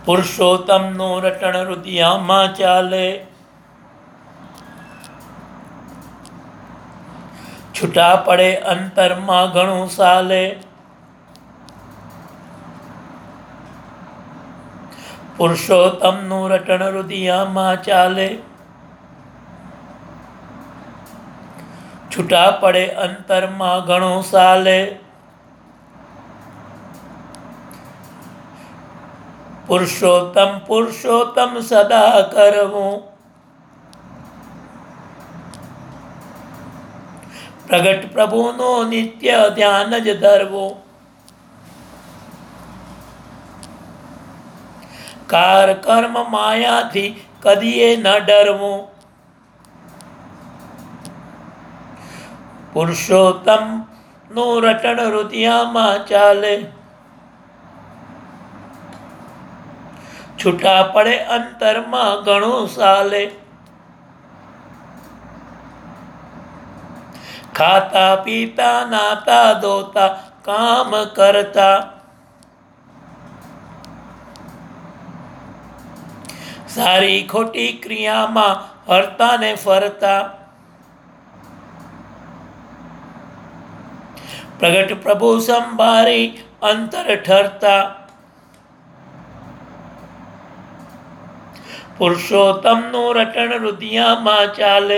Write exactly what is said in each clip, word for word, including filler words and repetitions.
પુરુષોત્તમનું રટણ રુદિયામાં ચાલે, છૂટા પડે અંતરમાં ઘણું સાલે. પુરુષોત્તમનું રટણ રુદિયામાં ચાલે, છૂટા પડે અંતરમાં ઘણું સાલે. પુરુષોત્તમ પુરુષોત્તમ સદા કરવું, પ્રગટ પ્રભુનો નિત્ય ધ્યાન જ ધરવું. કાર કર્મ માયાથી કદીએ ન ડરવું. પુરુષોત્તમ નું રટણ રુદિયામાં ચાલે, છૂટા પડે અંતરમાં ઘણું સાલે. ખાતા પીતા નાતા ધોતા કામ કરતા, સારી ખોટી ક્રિયામાં હરતા ને ફરતા. પ્રગટ પ્રભુ સંભારી અંતર ઠરતા. પુરુષોત્તમનું રટણ રુદિયામાં ચાલે,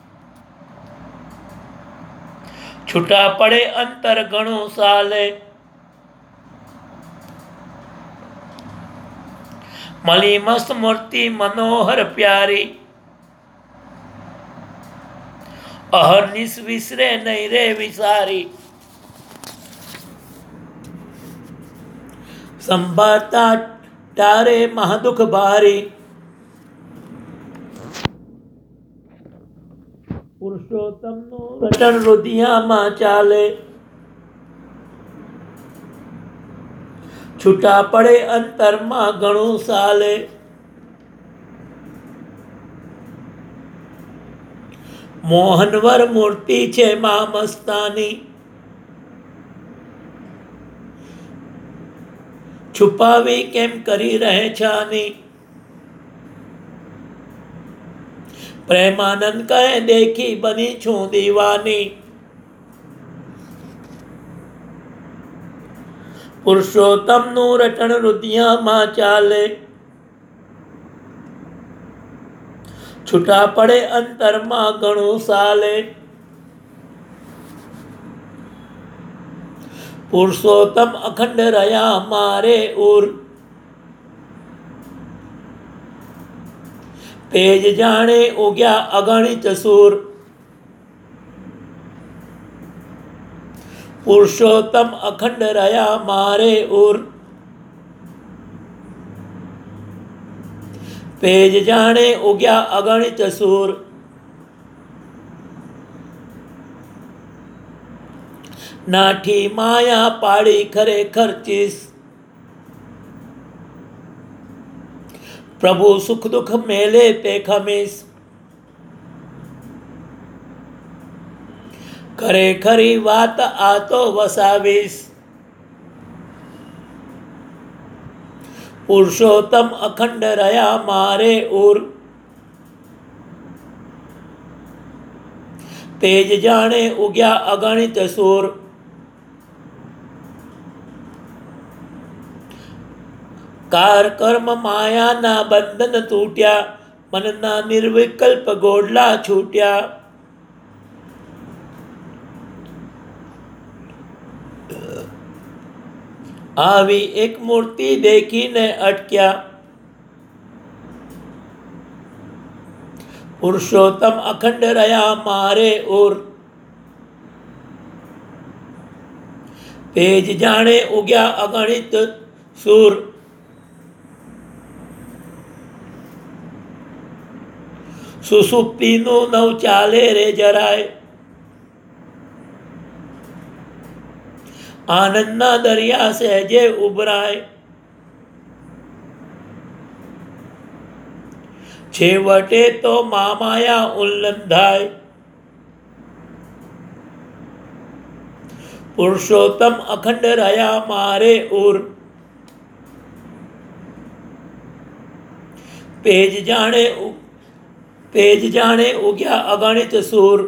છૂટા પડે અંતર ઘણું સાલે. મળી મસ્ત મૂર્તિ મનોહર પ્યારી, અહર્નિશ વિસરે નહીં રે વિસારી. સંભાળતા તારે મહાદુખ ભારી, પુરુષોત્તમનું રટણ રુદિયામાં ચાલે, છૂટા પડે અંતરમાં ઘણું સાલે. મોહનવર મૂર્તિ છે મા મસ્તાની, છુપાવી કેમ કરી રહે છાની. પ્રેમાનંદ કહે દેખી બની છું દીવાની. પુરુષોત્તમનું રટણ રુદિયામાં ચાલે, છૂટા પડે અંતરમાં ઘણું સાલે. પુરુષોત્તમ અખંડ રહ્યા મારે ઉર, તેજ જાણે ઉગ્યા અગણિત સૂર. પુરુષોત્તમ અખંડ રહ્યા મારે ઉર, તેજ જાણે ઉગ્યા અગણિત સૂર. નાઠી માયા પાડી ખરેખર ચીસ, પ્રભુ સુખ દુઃખ મેલે તે ખમીસ. કરે ખરી વાત આ તો વસાવીશ, પુરુષોત્તમ અખંડ રહ્યા મારે ઉર, તેજ જાણે ઉગ્યા અગણિત સૂર. કાર કર્મ માયાના બંધન તૂટ્યા, મનના નિર્વિકલ્પ ગોડલા છૂટ્યા. આવી એક મૂર્તિ દેખીને અટક્યા, પુરુષોત્તમ અખંડ રહ્યા મારે ઉર, તેજ જાણે ઉગ્યા અગણિત સૂર. સુસુપ્તિનું નવ ચાલે રે જરાય, આનંદના દરિયા સહેજે ઉભરાય. છેવટે તો મામાયા ઉલ્લંઘાય, પુરુષોત્તમ અખંડ રહ્યા મારે ઉર, પેજ જાણે પેજ જાણે ઉગ્યા અગણિત સૂર,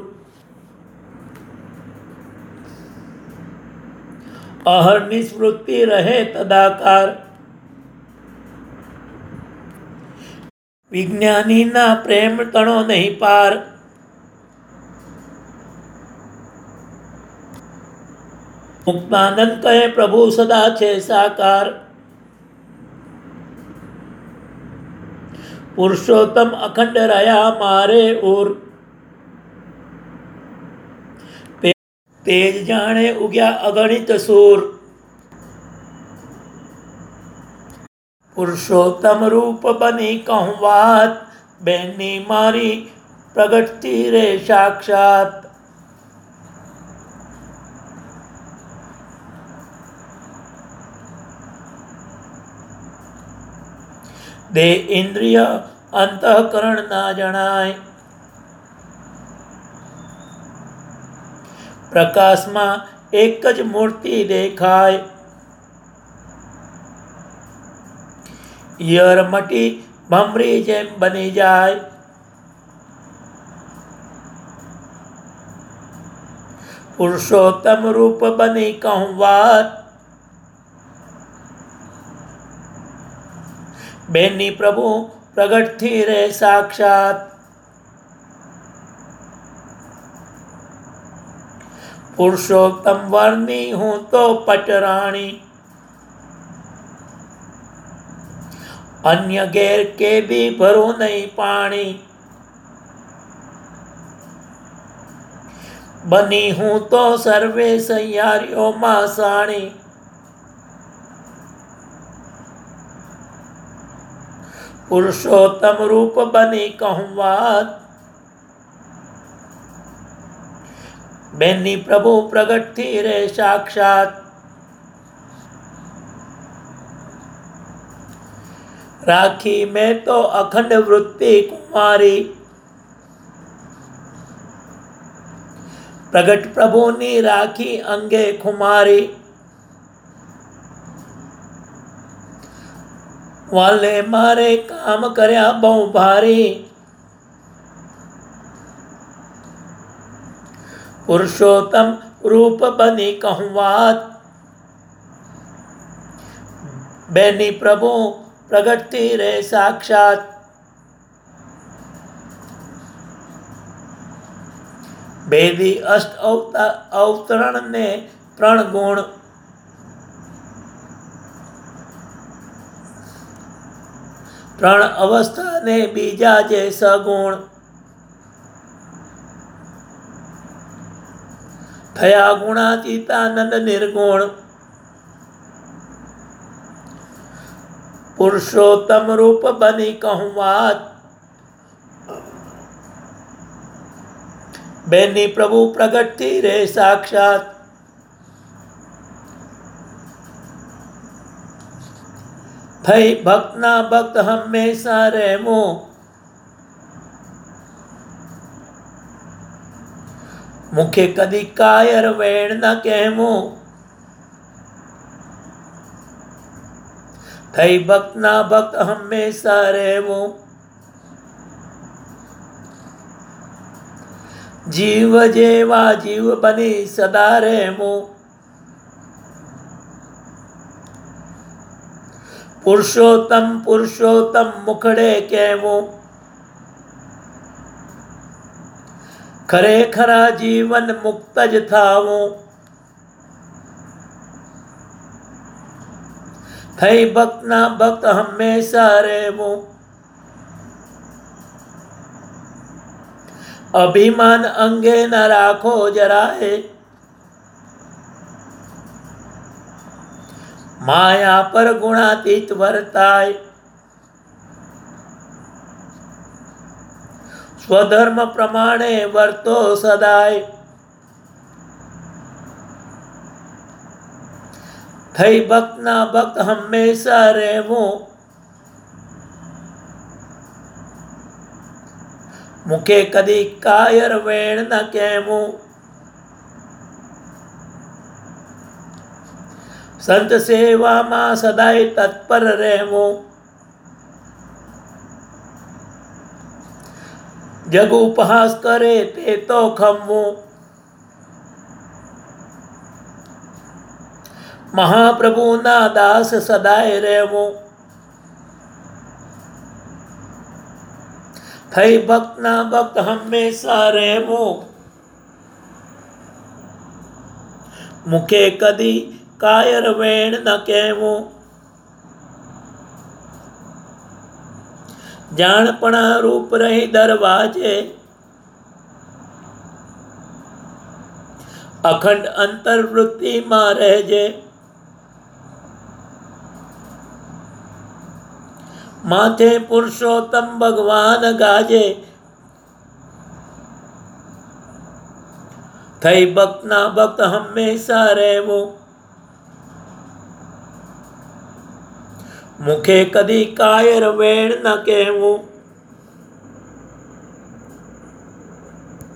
અહર્નિશ વૃત્તિ રહે તદાકાર, વિજ્ઞાનીના પ્રેમ તણો નહીં પાર, મુક્તાનંદ કહે પ્રભુ સદા છે સાકાર, પુરુષોત્તમ અખંડ રહ્યા મારે ઉર, તેજ જાણે ઉગ્યા અગણિત સૂર, પુરુષોત્તમ રૂપ બની કહું વાત, બેની મારી પ્રગટતી રે સાક્ષાત, દે ઇન્દ્રિય અંતઃકરણ ના જણાય, પ્રકાશમાં એક જ મૂર્તિ દેખાય, યર મટી ભમરી જેમ બની જાય, પુરુષોત્તમ રૂપ બની કહું વાત, બેની પ્રભુ પ્રગટથી રે સાક્ષાત, પુરુષોત્તમ વર્ણી હું તો પટરાણી, અન્ય ઘેર કે બી ભરું નહીં પાણી, બની હું તો સર્વે સૈયારીઓમાં સાણી, પુરુષોત્તમ રૂપ બની કહું વાત, બેની પ્રભુ પ્રગટથી રે સાક્ષાત, રાખી મેં તો અખંડ વૃત્તિ કુમારી, પ્રગટ પ્રભુની રાખી અંગે ખુમારી, વાલે મારે કામ કર્યા બહુ ભારી, પુરુષોત્તમ રૂપ બની કહું વાત, બેની પ્રભુ પ્રગટથી રે સાક્ષાત, બેદી અષ્ટ અવતરણ ને ત્રણ ગુણ, ત્રણ અવસ્થા ને બીજા જે સગુણ, થયા ગુણાતીતાનંદ નિર્ગુણ, પુરુષોત્તમ રૂપ બની કહું વાત, બેની પ્રભુ પ્રગટથી રે સાક્ષાત, થઈ ભક્તના ભક્ત હંમેશા રહેવું, મુખે કદી કાયર વેણ ન કહેવું, થઈ ભક્તના ભક્ત હંમેશા રહેવું, જીવ જેવા જીવ બની સદા રહેવું, પુરુષોત્તમ પુરુષોત્તમ મુખડે કહેવું, ખરેખરા જીવન મુક્ત જ થાવું, થઈ ભક્તના ભક્ત હંમેશા રહેવું, અભિમાન અંગે ન રાખો જરાય, માયા પર ગુણાતીત વર્તાય, સ્વધર્મ પ્રમાણે વર્તો સદાય, થઈ ભક્તના ભક્ત હંમેશા રહેવું, મુખે કદી કાયર વેણ ન કહેવું, સંત સેવામાં સદાય તત્પર રહેવું, જગ ઉપહાસ કરે તે તો ખમવું. મહાપ્રભુના દાસ સદાય રહેવું. થઈ ભક્તના ભક્ત હંમેશા રહેવું. મુખે કદી કાયર વેણ ન કહેવું. જાણપણા રૂપ રહી દરવાજે. અખંડ અંતર્વૃત્તિમાં રહેજે. માથે પુરુષોત્તમ ભગવાન ગાજે. થઈ ભક્તના ભક્ત હંમેશા રહેવું. મુખે કદી કાયર વેણ ન કહેવું.